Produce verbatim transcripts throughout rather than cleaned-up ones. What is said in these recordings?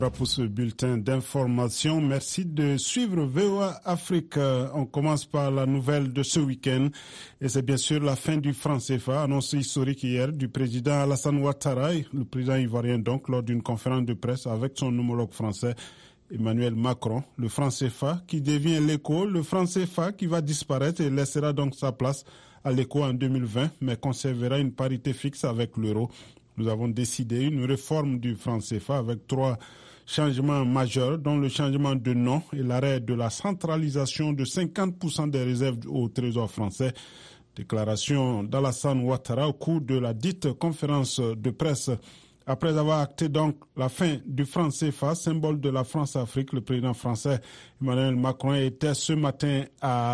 Pour ce bulletin d'information, merci de suivre V O A Afrique. On commence par la nouvelle de ce week-end et c'est bien sûr la fin du franc C F A, annonce historique hier du président Alassane Ouattara, le président ivoirien donc, lors d'une conférence de presse avec son homologue français Emmanuel Macron. Le franc C F A qui devient l'écho, le franc C F A qui va disparaître et laissera donc sa place à l'écho en deux mille vingt, mais conservera une parité fixe avec l'euro. Nous avons décidé une réforme du franc C F A avec trois changements majeurs, dont le changement de nom et l'arrêt de la centralisation de cinquante pour cent des réserves au Trésor français. Déclaration d'Alassane Ouattara au cours de la dite conférence de presse. Après avoir acté donc la fin du franc C F A, symbole de la France-Afrique, le président français Emmanuel Macron était ce matin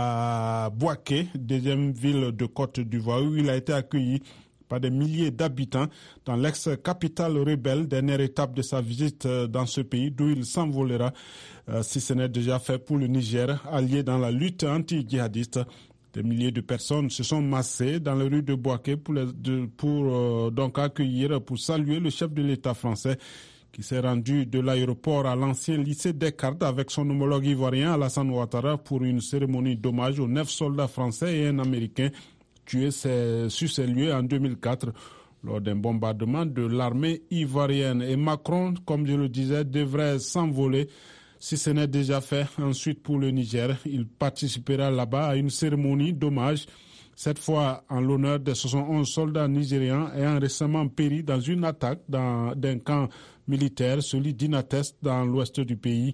à Bouaké, deuxième ville de Côte d'Ivoire, où il a été accueilli par des milliers d'habitants dans l'ex-capitale rebelle, dernière étape de sa visite dans ce pays, d'où il s'envolera, euh, si ce n'est déjà fait, pour le Niger, allié dans la lutte anti-djihadiste. Des milliers de personnes se sont massées dans les rues de Bouaké pour, les, de, pour euh, donc accueillir, pour saluer le chef de l'État français qui s'est rendu de l'aéroport à l'ancien lycée Descartes avec son homologue ivoirien Alassane Ouattara pour une cérémonie d'hommage aux neuf soldats français et un Américain tués sur ces lieux en deux mille quatre lors d'un bombardement de l'armée ivoirienne. Et Macron, comme je le disais, devrait s'envoler si ce n'est déjà fait. Ensuite, pour le Niger, il participera là-bas à une cérémonie d'hommage, cette fois en l'honneur des soixante et onze soldats nigérians ayant récemment péri dans une attaque dans, d'un camp militaire, celui d'Inates dans l'ouest du pays.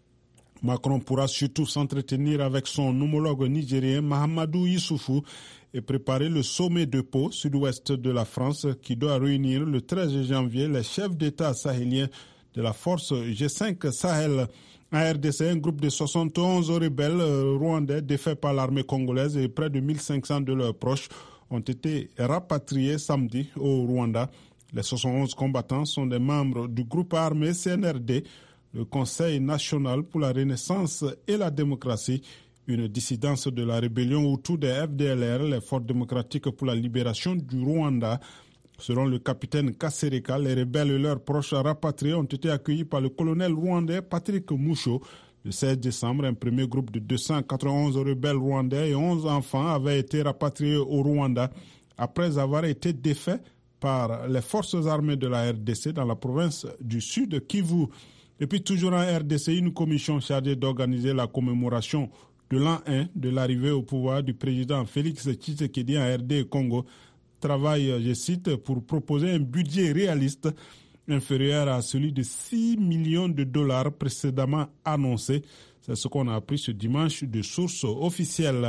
Macron pourra surtout s'entretenir avec son homologue nigérien Mahamadou Issoufou et préparer le sommet de Pau, sud-ouest de la France, qui doit réunir le treize janvier les chefs d'État sahéliens de la force G cinq Sahel. En R D C, un groupe de soixante et onze rebelles rwandais défaits par l'armée congolaise et près de mille cinq cents de leurs proches ont été rapatriés samedi au Rwanda. Les soixante et onze combattants sont des membres du groupe armé C N R D, le Conseil national pour la renaissance et la démocratie, une dissidence de la rébellion autour des F D L R, les Forces démocratiques pour la libération du Rwanda. Selon le capitaine Kasereka, les rebelles et leurs proches rapatriés ont été accueillis par le colonel rwandais Patrick Moucho. Le seize décembre, un premier groupe de deux cent quatre-vingt-onze rebelles rwandais et onze enfants avaient été rapatriés au Rwanda après avoir été défaits par les forces armées de la R D C dans la province du Sud Kivu. Et puis toujours en R D C, une commission chargée d'organiser la commémoration de l'an un de l'arrivée au pouvoir du président Félix Tshisekedi en R D Congo travaille, je cite, pour proposer un budget réaliste inférieur à celui de six millions de dollars précédemment annoncé. C'est ce qu'on a appris ce dimanche de sources officielles.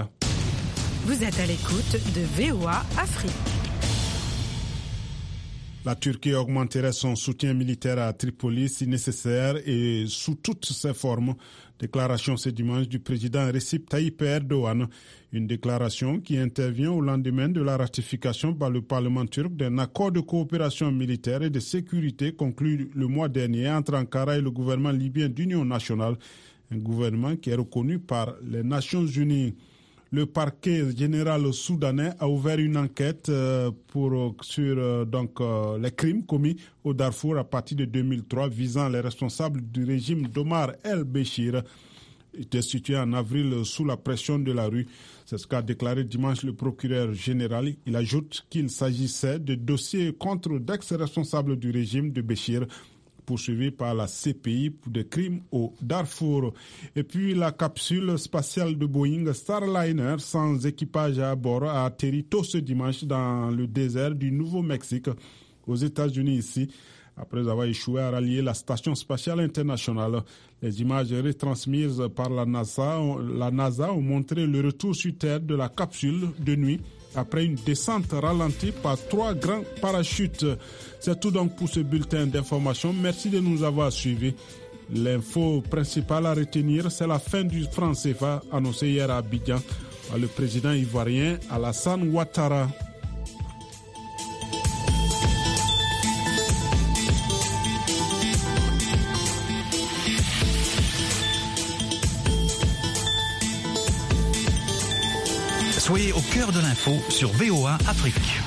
Vous êtes à l'écoute de V O A Afrique. La Turquie augmenterait son soutien militaire à Tripoli si nécessaire et sous toutes ses formes. Déclaration ce dimanche du président Recep Tayyip Erdogan. Une déclaration qui intervient au lendemain de la ratification par le Parlement turc d'un accord de coopération militaire et de sécurité conclu le mois dernier entre Ankara et le gouvernement libyen d'union nationale, un gouvernement qui est reconnu par les Nations Unies. Le parquet général soudanais a ouvert une enquête euh, pour, sur euh, donc, euh, les crimes commis au Darfour à partir de deux mille trois visant les responsables du régime d'Omar el-Béchir, destitué en avril sous la pression de la rue. C'est ce qu'a déclaré dimanche le procureur général. Il ajoute qu'il s'agissait de dossiers contre d'ex-responsables du régime de Béchir, poursuivi par la C P I pour des crimes au Darfour. Et puis la capsule spatiale de Boeing Starliner sans équipage à bord a atterri tôt ce dimanche dans le désert du Nouveau-Mexique, aux États-Unis ici, après avoir échoué à rallier la station spatiale internationale. Les images retransmises par la NASA, la NASA ont montré le retour sur Terre de la capsule de nuit après une descente ralentie par trois grands parachutes. C'est tout donc pour ce bulletin d'information. Merci de nous avoir suivis. L'info principale à retenir, c'est la fin du franc C F A annoncé hier à Abidjan par le président ivoirien Alassane Ouattara. Soyez au cœur de l'info sur V O A Afrique.